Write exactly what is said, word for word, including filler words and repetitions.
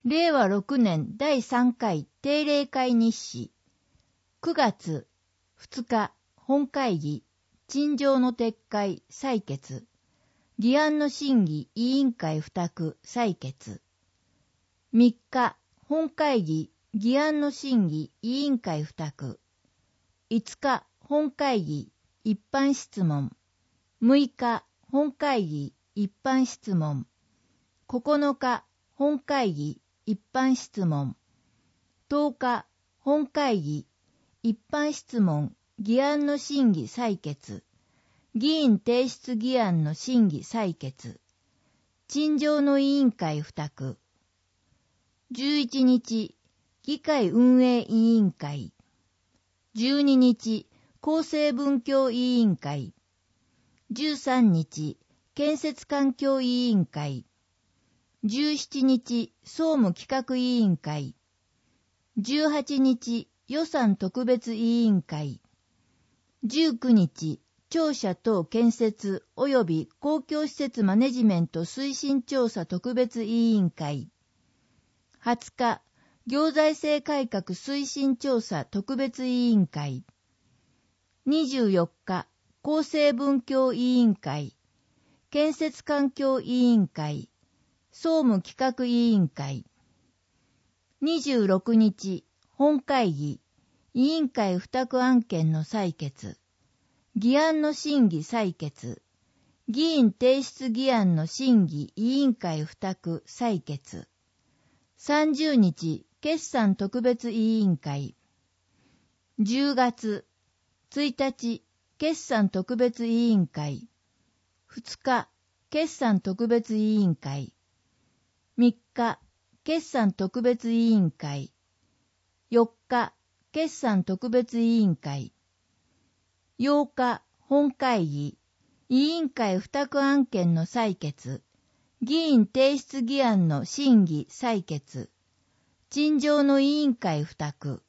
れいわろくねんだいさんかい定例会日誌。くがつふつか本会議、陳情の撤回採決。議案の審議委員会付託採決。みっか本会議、議案の審議委員会付託。いつか本会議、一般質問。むいか本会議、一般質問。ここのか本会議、一般質問。とおか本会議、一般質問、議案の審議採決。議員提出議案の審議採決。陳情の委員会付託。じゅういちにち、議会運営委員会。じゅうににち、厚生文教委員会。じゅうさんにち、建設環境委員会。じゅうしちにち、総務企画委員会。じゅうはちにち、予算特別委員会。じゅうくにち、庁舎等建設及び公共施設マネジメント推進調査特別委員会。はつか、行財政改革推進調査特別委員会。にじゅうよっか、厚生文教委員会。建設環境委員会。総務企画委員会。にじゅうろくにち、本会議、委員会付託案件の採決。議案の審議採決。議員提出議案の審議委員会付託採決。さんじゅうにち、決算特別委員会。じゅうがつついたち、決算特別委員会。ふつか、決算特別委員会。みっか、決算特別委員会。よっか、決算特別委員会。ようか、本会議、委員会付託案件の採決、議員提出議案の審議採決、陳情の委員会付託。